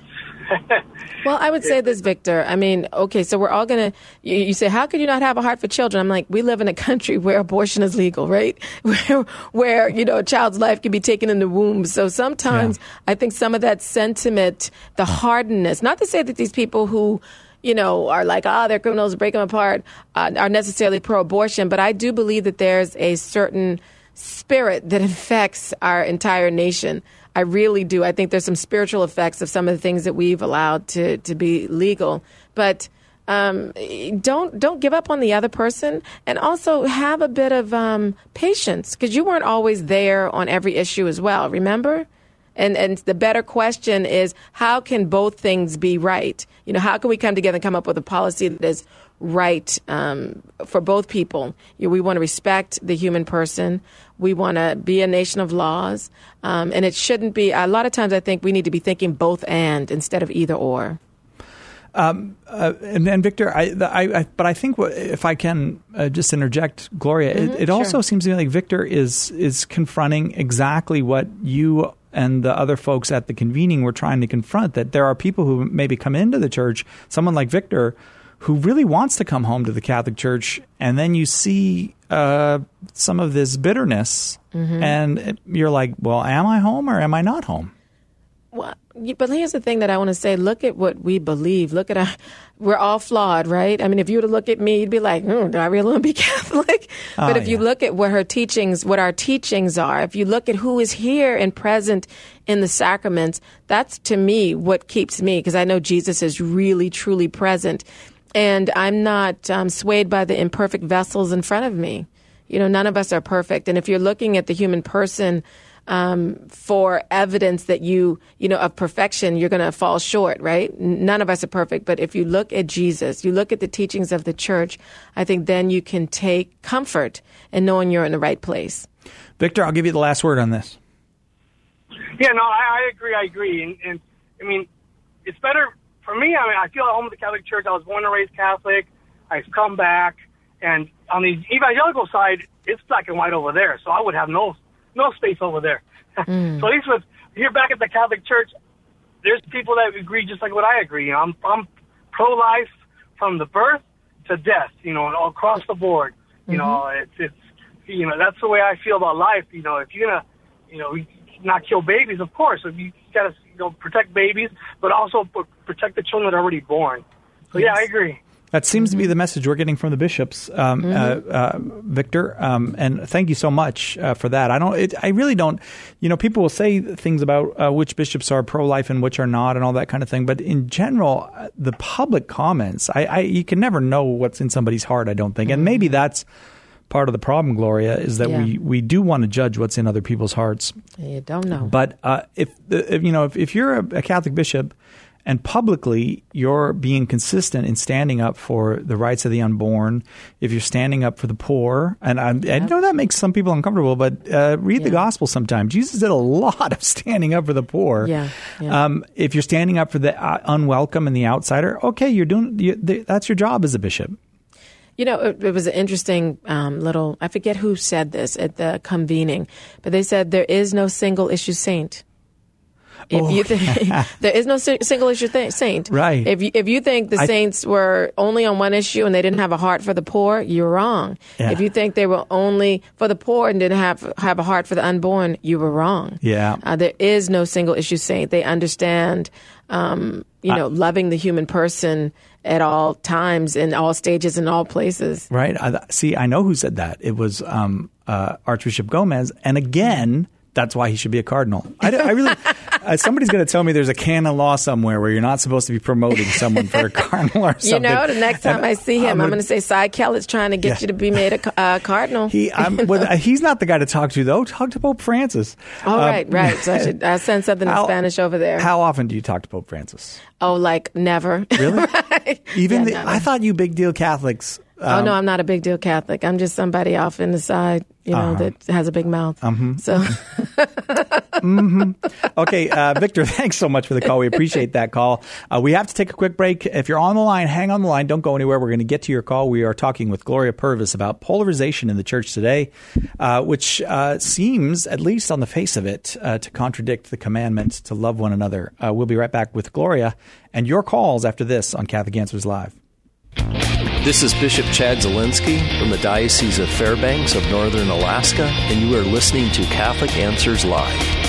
C: Well, I would say this, Victor. I mean, okay, so we're all going to, you, you say, how could you not have a heart for children? I'm like, we live in a country where abortion is legal, right? Where, where you know, a child's life can be taken in the womb. So sometimes yeah. I think some of that sentiment, the hardness, not to say that these people who, you know, are like, ah, oh, they're criminals, break them apart, uh, are necessarily pro-abortion. But I do believe that there's a certain spirit that infects our entire nation. I really do. I think there's some spiritual effects of some of the things that we've allowed to, to be legal. But um, don't don't give up on the other person, and also have a bit of um, patience, because you weren't always there on every issue as well, remember? And and the better question is, how can both things be right? You know, how can we come together and come up with a policy that is right um, for both people? You know, we want to respect the human person. We want to be a nation of laws. Um, and it shouldn't be, a lot of times I think we need to be thinking both and instead of either or.
B: Um, uh, and, and Victor, I, the, I, I, but I think what, if I can uh, just interject, Gloria, mm-hmm, it, it sure. also seems to me like Victor is is confronting exactly what you and the other folks at the convening were trying to confront, that there are people who maybe come into the church, someone like Victor, who really wants to come home to the Catholic Church, and then you see uh, some of this bitterness, mm-hmm. and you're like, well, am I home or am I not home?
C: Well, but here's the thing that I want to say. Look at what we believe. Look at our, we're all flawed, right? I mean, if you were to look at me, you'd be like, hmm, do I really want to be Catholic? Oh, but if yeah. you look at what her teachings, what our teachings are, if you look at who is here and present in the sacraments, that's to me what keeps me, because I know Jesus is really, truly present. And I'm not um, swayed by the imperfect vessels in front of me. You know, none of us are perfect. And if you're looking at the human person um, for evidence that you, you know, of perfection, you're going to fall short, right? None of us are perfect. But if you look at Jesus, you look at the teachings of the church, I think then you can take comfort in knowing you're in the right place.
B: Victor, I'll give you the last word on this.
N: Yeah, no, I, I agree. I agree. And, and I mean, it's better for me. I mean, I feel at home with the Catholic Church. I was born and raised Catholic. I've come back. And on the evangelical side, it's black and white over there. So I would have no no space over there. Mm. So at least with here back at the Catholic Church, there's people that agree just like what I agree. You know, I'm, I'm pro-life from the birth to death, you know, all across the board. You mm-hmm. know, it's, it's, you know, that's the way I feel about life. You know, if you're going to, you know, not kill babies, of course. So you got to, you know, protect babies, but also protect the children that are already born. So, yes. yeah, I agree.
B: That seems mm-hmm. to be the message we're getting from the bishops, um, mm-hmm. uh, uh, Victor. Um, and thank you so much uh, for that. I don't. It, I really don't. You know, people will say things about uh, which bishops are pro-life and which are not, and all that kind of thing. But in general, the public comments, I, I you can never know what's in somebody's heart, I don't think. Mm-hmm. And maybe that's part of the problem, Gloria, is that yeah. we, we do want to judge what's in other people's hearts.
C: You don't know.
B: But uh, if, if you know, if, if you're a, a Catholic bishop, and publicly, you're being consistent in standing up for the rights of the unborn. If you're standing up for the poor, and I, yeah. I know that makes some people uncomfortable, but uh, read yeah. the gospel sometime. Jesus did a lot of standing up for the poor.
C: Yeah. yeah.
B: Um, if you're standing up for the uh, unwelcome and the outsider, okay, you're doing. You, that's your job as a bishop.
C: You know, it, it was an interesting um, little. I forget who said this at the convening, but they said there is no single issue saint. If oh, you think yeah. there is no single issue th- saint,
B: right?
C: If you if you think the I, saints were only on one issue and they didn't have a heart for the poor, you're wrong. Yeah. If you think they were only for the poor and didn't have have a heart for the unborn, you were wrong.
B: Yeah,
C: uh, there is no single issue saint. They understand, um, you know, I, loving the human person at all times, in all stages, in all places.
B: Right. I, see, I know who said that. It was um, uh, Archbishop Gomez, and again. That's why he should be a cardinal. I, I really, uh, somebody's going to tell me there's a canon law somewhere where you're not supposed to be promoting someone for a cardinal or something.
C: You know, the next time
B: and
C: I see him,
B: I'm
C: I'm going to say, Cy Kellett's trying to get
B: Yeah.
C: you to be made a uh, cardinal.
B: He, I'm, well, he's not the guy to talk to, though. Talk to Pope Francis.
C: Oh,
B: Um,
C: right, right. So I should I'll send something in
B: How-
C: Spanish over there.
B: How often do you talk to Pope Francis?
C: Oh, like never.
B: Really?
C: Right.
B: Even
C: Yeah,
B: the,
C: never.
B: I thought you big deal Catholics.
C: oh,
B: um,
C: no, I'm not a big deal Catholic. I'm just somebody off in the side, you know,
B: Uh-huh.
C: that has a big mouth.
B: Mhm.
C: So
B: hmm Okay, uh, Victor, thanks so much for the call. We appreciate that call. Uh, we have to take a quick break. If you're on the line, hang on the line. Don't go anywhere. We're going to get to your call. We are talking with Gloria Purvis about polarization in the church today, uh, which uh, seems, at least on the face of it, uh, to contradict the commandment to love one another. Uh, we'll be right back with Gloria and your calls after this on Catholic Answers Live.
O: This is Bishop Chad Zielinski from the Diocese of Fairbanks of Northern Alaska, and you are listening to Catholic Answers Live.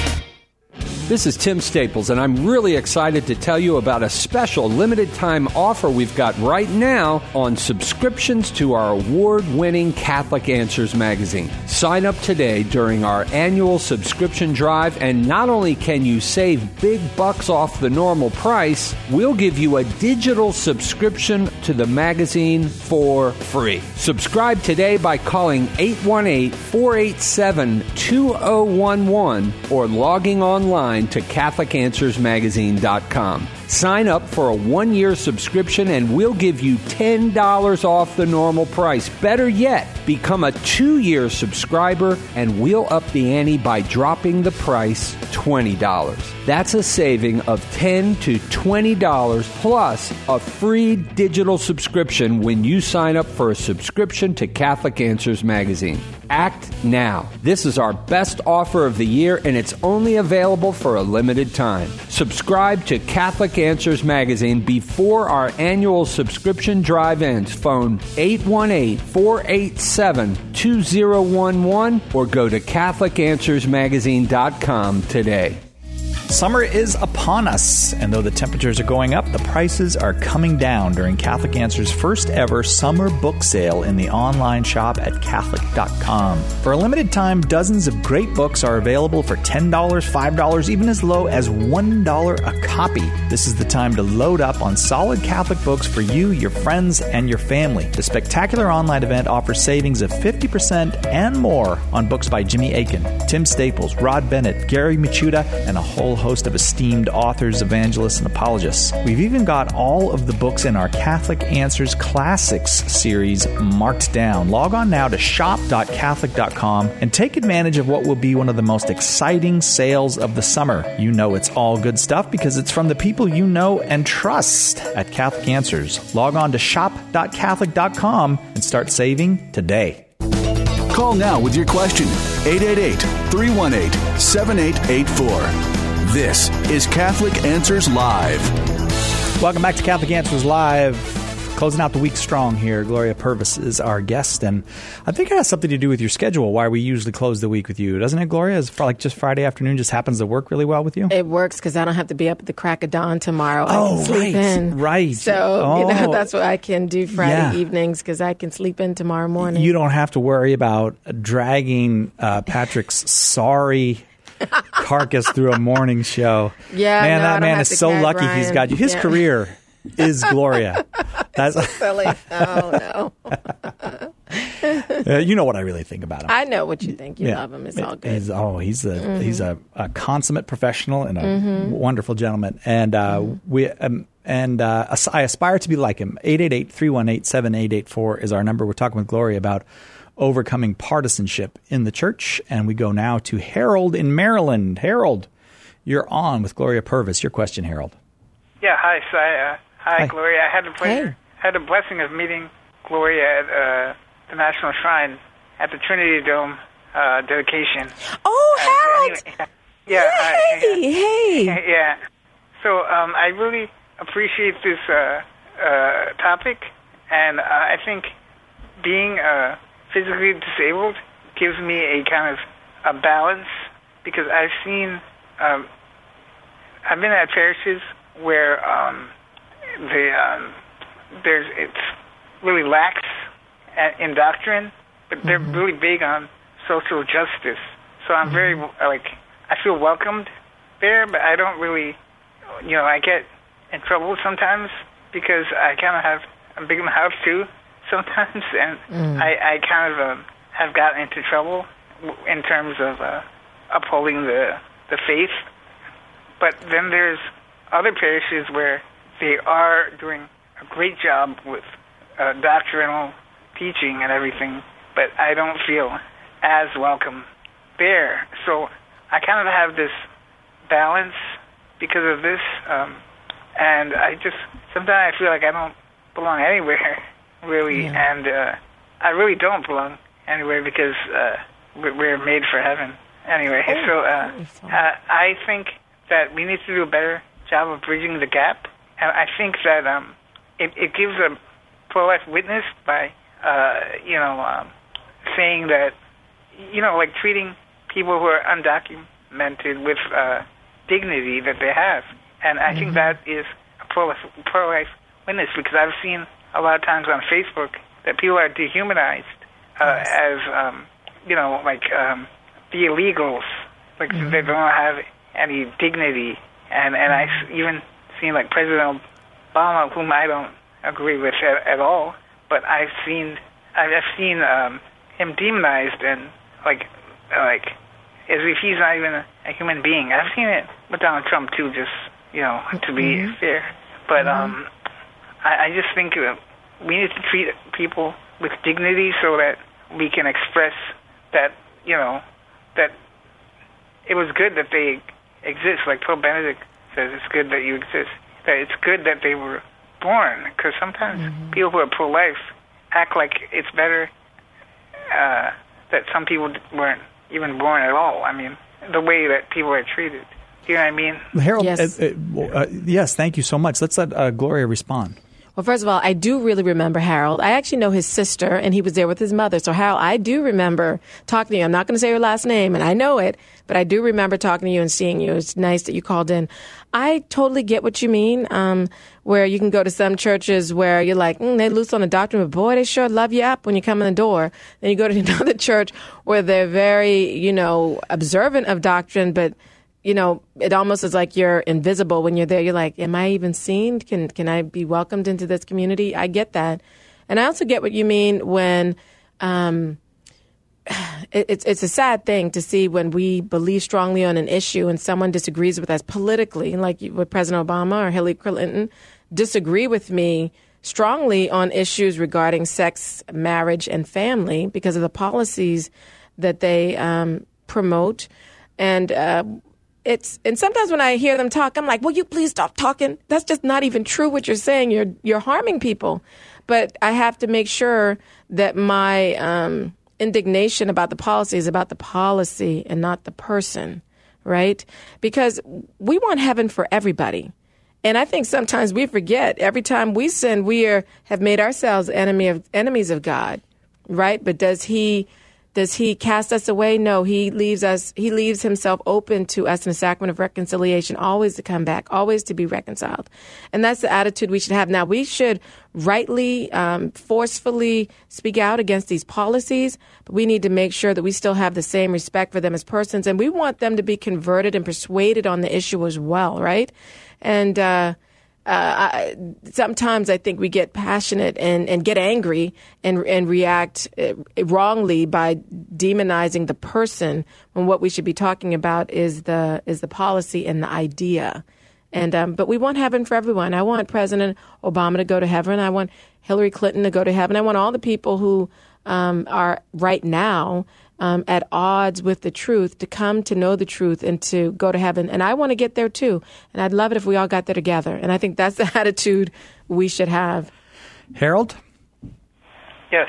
J: This is Tim Staples, and I'm really excited to tell you about a special limited-time offer we've got right now on subscriptions to our award-winning Catholic Answers magazine. Sign up today during our annual subscription drive, and not only can you save big bucks off the normal price, we'll give you a digital subscription to the magazine for free. Subscribe today by calling eight one eight, four eight seven, two zero one one or logging online to Catholic Answers Magazine dot com. Sign up for a one-year subscription and we'll give you ten dollars off the normal price. Better yet, become a two-year subscriber and we'll up the ante by dropping the price twenty dollars. That's a saving of ten to twenty dollars plus a free digital subscription when you sign up for a subscription to Catholic Answers Magazine. Act now. This is our best offer of the year and it's only available for a limited time. Subscribe to Catholic Answers Magazine before our annual subscription drive ends. Phone eight one eight, four eight seven, two zero one one or go to Catholic Answers Magazine dot com today.
B: Summer is upon us, and though the temperatures are going up, the prices are coming down during Catholic Answers' first ever summer book sale in the online shop at Catholic dot com. For a limited time, dozens of great books are available for ten dollars, five dollars, even as low as one dollar a copy. This is the time to load up on solid Catholic books for you, your friends, and your family. The spectacular online event offers savings of fifty percent and more on books by Jimmy Akin, Tim Staples, Rod Bennett, Gary Michuta, and a whole host of esteemed authors, evangelists, and apologists. We've even got all of the books in our Catholic Answers Classics series marked down. Log on now to shop dot catholic dot com and take advantage of what will be one of the most exciting sales of the summer. You know it's all good stuff because it's from the people you know and trust at Catholic Answers. Log on to shop dot catholic dot com and start saving today.
A: Call now with your question. eight eight eight, three one eight, seven eight eight four. This is Catholic Answers Live.
B: Welcome back to Catholic Answers Live. Closing out the week strong here. Gloria Purvis is our guest, and I think it has something to do with your schedule, why we usually close the week with you. Doesn't it, Gloria? Is like just Friday afternoon just happens to work really well with you?
C: it works because I don't have to be up at the crack of dawn tomorrow. I
B: Oh,
C: can sleep
B: right,
C: in.
B: right.
C: So, you know,
B: Oh.
C: that's what I can do Friday
B: Yeah.
C: evenings because I can sleep in tomorrow morning.
B: You don't have to worry about dragging uh, Patrick's sorry carcass through a morning show.
C: Yeah,
B: man,
C: no, I
B: that
C: don't
B: man
C: have
B: is
C: to
B: so
C: carry
B: lucky he's
C: Brian.
B: got you. His
C: Yeah.
B: career is Gloria. That's
C: Silly. Oh, no.
B: Uh, you know what I really think about him.
C: I know what you think. You love him. It's all good.
B: He's, oh, he's a
C: Mhm.
B: he's a, a consummate professional and a
C: Mhm.
B: wonderful gentleman. And uh,
C: Mm-hmm.
B: we um, and uh, as- I aspire to be like him. eight eight eight, three one eight, seven eight eight four is our number. We're talking with Gloria about overcoming partisanship in the church. And we go now to Harold in Maryland. Harold, you're on with Gloria Purvis. Your question, Harold.
P: Yeah, hi, Si. Uh, hi,
B: Hi.
P: Gloria. I had the pleasure, had the blessing of meeting Gloria at uh, the National Shrine at the Trinity Dome uh, dedication.
C: Oh, Harold!
P: Anyway, yeah, hi,
C: Hey, hey.
P: yeah. So um, I really appreciate this uh, uh, topic, and uh, I think being uh, physically disabled gives me a kind of a balance because I've seen, um, I've been at parishes where um, the um, there's it's really lax at, in doctrine, but they're
C: Mm-hmm.
P: really big on social justice. So I'm very like I feel welcomed fair, but I don't really, you know, I get in trouble sometimes because I kind of have a big mouth too sometimes, and mm. I, I kind of um, have gotten into trouble in terms of uh, upholding the the faith. But then there's other parishes where they are doing a great job with uh, doctrinal teaching and everything, but I don't feel as welcome there. So I kind of have this balance because of this, um, and I just, sometimes I feel like I don't belong anywhere, really, yeah. and uh, I really don't belong anywhere because uh, we're made for heaven anyway. Oh, so uh, uh, I think that we need to do a better job of bridging the gap, and I think that um, it, it gives a pro-life witness by, uh, you know, um, saying that, you know, like treating people who are undocumented with uh, dignity that they have. And I mm-hmm. think that is a pro-life, pro-life witness, because I've seen a lot of times on Facebook that people are dehumanized uh, yes. as, um, you know, like um, the illegals. Like mm-hmm. they don't have any dignity. And, and mm-hmm. I've even seen like President Obama, whom I don't agree with at, at all, but I've seen I've seen um, him demonized and like like as if he's not even a, a human being. I've seen it with Donald Trump too, just you know to be mm-hmm. fair. But mm-hmm. um, I, I just think uh, we need to treat people with dignity so that we can express that you know that it was good that they exist. Like Pope Benedict says, it's good that you exist. That it's good that they were born, because sometimes mm-hmm. people who are pro-life act like it's better uh, that some people weren't even born at all. I mean, the way that people are treated. Do you know what I mean?
B: Harold, yes, uh, uh, yes thank you so much. Let's let uh, Gloria respond.
C: Well, first of all, I do really remember Harold. I actually know his sister, and he was there with his mother. So, Harold, I do remember talking to you. I'm not going to say your last name, and I know it, but I do remember talking to you and seeing you. It's nice that you called in. I totally get what you mean, um, where you can go to some churches where you're like, mm, they loose on the doctrine, but boy, they sure love you up when you come in the door. Then you go to another church where they're very, you know, observant of doctrine, but you know, it almost is like you're invisible when you're there. You're like, am I even seen? Can can I be welcomed into this community? I get that. And I also get what you mean when um, it, it's it's a sad thing to see when we believe strongly on an issue and someone disagrees with us politically, like with President Obama or Hillary Clinton, disagree with me strongly on issues regarding sex, marriage, and family because of the policies that they um, promote. And uh It's and sometimes when I hear them talk, I'm like, will you please stop talking? That's just not even true what you're saying. You're you're harming people. But I have to make sure that my um, indignation about the policy is about the policy and not the person, right? Because we want heaven for everybody. And I think sometimes we forget every time we sin, we are, have made ourselves enemy of enemies of God, right? But does he... Does he cast us away? No, he leaves us, he leaves himself open to us in the sacrament of reconciliation, always to come back, always to be reconciled. And that's the attitude we should have. Now, we should rightly, um, forcefully speak out against these policies, but we need to make sure that we still have the same respect for them as persons. And we want them to be converted and persuaded on the issue as well, right? And, uh, Uh, I, sometimes I think we get passionate and, and get angry and and react uh, wrongly by demonizing the person when what we should be talking about is the is the policy and the idea. And um, but we want heaven for everyone. I want President Obama to go to heaven. I want Hillary Clinton to go to heaven. I want all the people who um, are right now Um, at odds with the truth to come to know the truth and to go to heaven. And I want to get there too. And I'd love it if we all got there together. And I think that's the attitude we should have.
B: Harold?
P: Yes.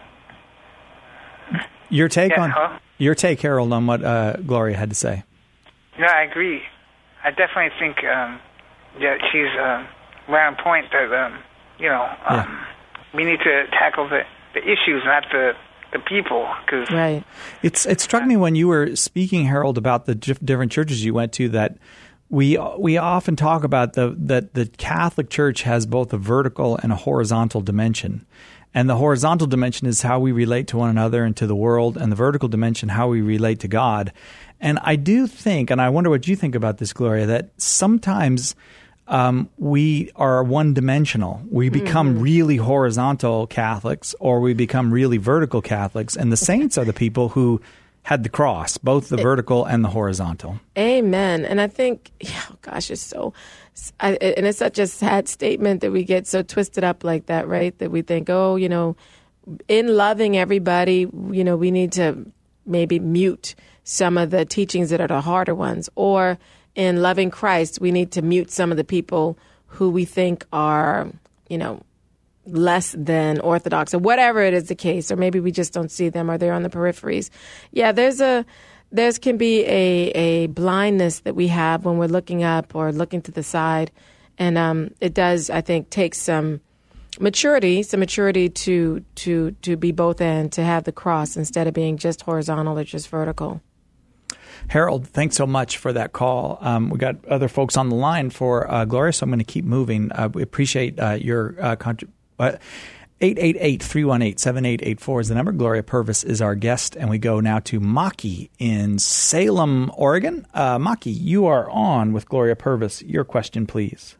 B: Your take
P: yeah,
B: on
P: huh?
B: your take, Harold, on what uh, Gloria had to say.
P: No, I agree. I definitely think um, that she's um, right on point that, um, you know, um, yeah. we need to tackle the, the issues, not the the people. Cause
B: right. It's it struck me when you were speaking, Harold, about the different churches you went to that we we often talk about the that the Catholic Church has both a vertical and a horizontal dimension. And the horizontal dimension is how we relate to one another and to the world, and the vertical dimension, how we relate to God. And I do think, and I wonder what you think about this, Gloria, that sometimes um, we are one-dimensional. We become mm-hmm. really horizontal Catholics, or we become really vertical Catholics, and the saints are the people who had the cross, both the it, vertical and the horizontal.
C: Amen. And I think, oh gosh, it's so, I, and it's such a sad statement that we get so twisted up like that, right? That we think, oh, you know, in loving everybody, you know, we need to maybe mute some of the teachings that are the harder ones. Or in loving Christ, we need to mute some of the people who we think are, you know, less than orthodox, or whatever it is the case, or maybe we just don't see them, or they're on the peripheries. Yeah, there's a there's can be a, a blindness that we have when we're looking up or looking to the side, and um, it does, I think, take some maturity, some maturity to to to be both and to have the cross instead of being just horizontal or just vertical.
B: Harold, thanks so much for that call. Um, we got other folks on the line for uh, Gloria, so I'm going to keep moving. Uh, we appreciate uh, your uh, contribution. Uh, eight eight eight, three one eight, seven eight eight four is the number. Gloria Purvis is our guest, and we go now to Maki in Salem, Oregon. Uh, Maki, you are on with Gloria Purvis. Your question, please.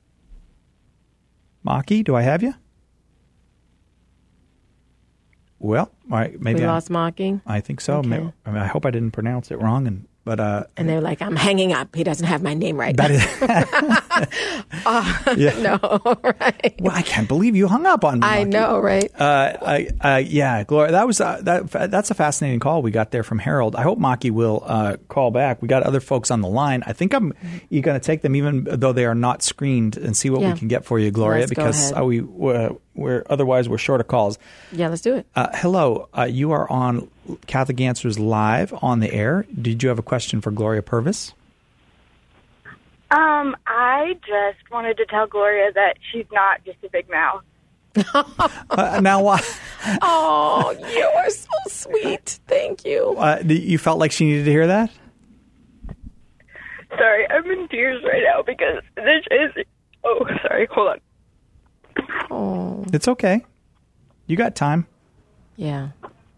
B: Maki, do I have you? Well, all right, maybe
C: we
B: I
C: lost Maki.
B: I think so.
C: Okay.
B: Maybe, I mean, I hope I didn't pronounce it wrong, and but uh,
C: and they're like, I'm hanging up. He doesn't have my name right.
B: That is,
C: oh,
B: yeah.
C: No, right?
B: Well, I can't believe you hung up on me.
C: I
B: Maki.
C: know, right?
B: Uh, I, uh, yeah, Gloria, that was uh, that. That's a fascinating call we got there from Harold. I hope Maki will uh, call back. We got other folks on the line. I think I'm you're going to take them, even though they are not screened, and see what
C: yeah.
B: we can get for you, Gloria,
C: Let's
B: because uh, we uh, we're otherwise we're short of calls.
C: Yeah, let's do it.
B: Uh, hello, uh, you are on Catholic Answers Live on the air. Did you have a question for Gloria Purvis?
Q: Um, I just wanted to tell Gloria that she's not just a big mouth.
B: uh, now, why?
C: Oh, you are so sweet. Thank you.
B: Uh, you felt like she needed to hear that?
Q: Sorry, I'm in tears right now because this is... Oh, sorry. Hold on.
C: Oh,
B: it's okay. You got time.
C: Yeah.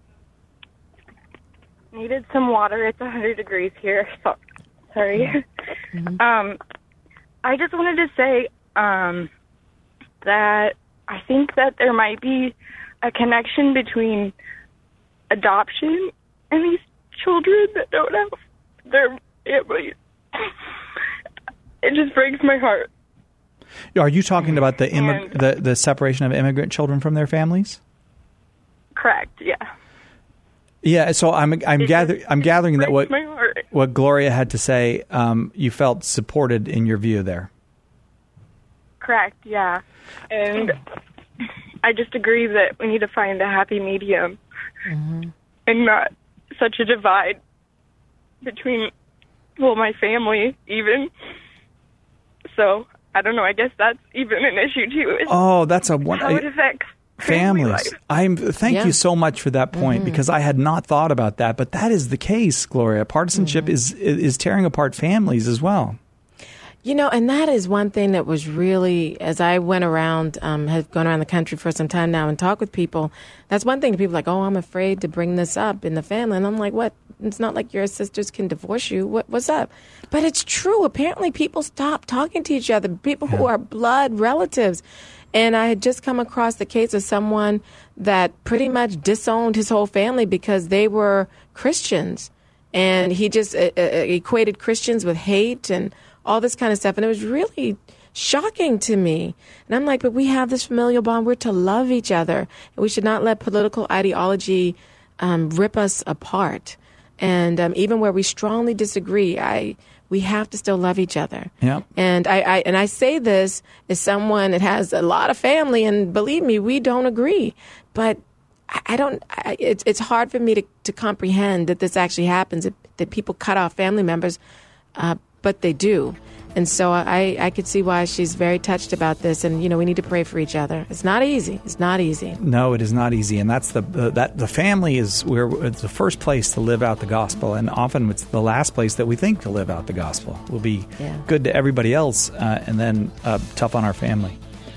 Q: Needed some water. It's one hundred degrees here. So, sorry. Mm-hmm. Um, I just wanted to say um, that I think that there might be a connection between adoption and these children that don't have their families. It just breaks my heart.
B: Are you talking about the, immig- the the separation of immigrant children from their families?
Q: Correct. Yeah.
B: Yeah. So I'm I'm gathering I'm gathering that what
Q: my heart.
B: what Gloria had to say, um, you felt supported in your view there.
Q: Correct. Yeah. And I just agree that we need to find a happy medium, mm-hmm. and not such a divide between, well, my family even. So. I don't know. I guess that's even an issue too.
B: Oh, that's a one.
Q: How it affects family
B: families.
Q: life.
B: I'm. Thank
C: yeah.
B: you so much for that point, mm-hmm. because I had not thought about that, but that is the case, Gloria. Partisanship mm-hmm. is is tearing apart families as well.
C: You know, and that is one thing that was really, as I went around, um, have gone around the country for some time now and talk with people, that's one thing. People are like, oh, I'm afraid to bring this up in the family. And I'm like, what? It's not like your sisters can divorce you. What, what's up? But it's true. Apparently people stop talking to each other, people yeah. who are blood relatives. And I had just come across the case of someone that pretty much disowned his whole family because they were Christians. And he just uh, uh, equated Christians with hate and all this kind of stuff. And it was really shocking to me. And I'm like, but we have this familial bond. We're to love each other. And we should not let political ideology um, rip us apart. And um, even where we strongly disagree, I we have to still love each other.
B: Yeah.
C: And I, I and I say this as someone that has a lot of family, and believe me, we don't agree. But I, I don't. I, it's it's hard for me to, to comprehend that this actually happens. That, that people cut off family members, uh, but they do. And so I, I could see why she's very touched about this. And, you know, we need to pray for each other. It's not easy. It's not easy.
B: No, it is not easy. And that's the uh, that the family is where it's the first place to live out the gospel. And often it's the last place that we think to live out the gospel. We'll be
C: yeah.
B: good to everybody else uh, and then uh, tough on our family.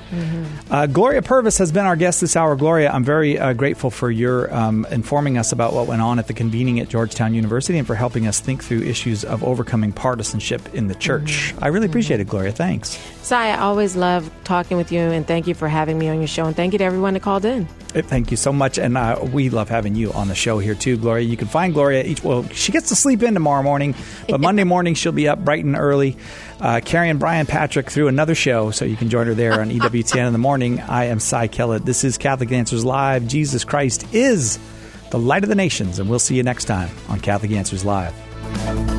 B: Mm-hmm. Uh, Gloria Purvis has been our guest this hour. Gloria, I'm very uh, grateful for your um, informing us about what went on at the convening at Georgetown University and for helping us think through issues of overcoming partisanship in the church. Mm-hmm. I really appreciate it, Gloria. Thanks.
C: Sai, I always love talking with you, and thank you for having me on your show, and thank you to everyone that called in.
B: Thank you so much, and uh, we love having you on the show here too, Gloria. You can find Gloria each. Well, she gets to sleep in tomorrow morning, but Monday morning she'll be up bright and early, uh, carrying Brian Patrick through another show, so you can join her there on E W T N in the morning. I am Sai Kellett. This is Catholic Answers Live. Jesus Christ is the light of the nations, and we'll see you next time on Catholic Answers Live.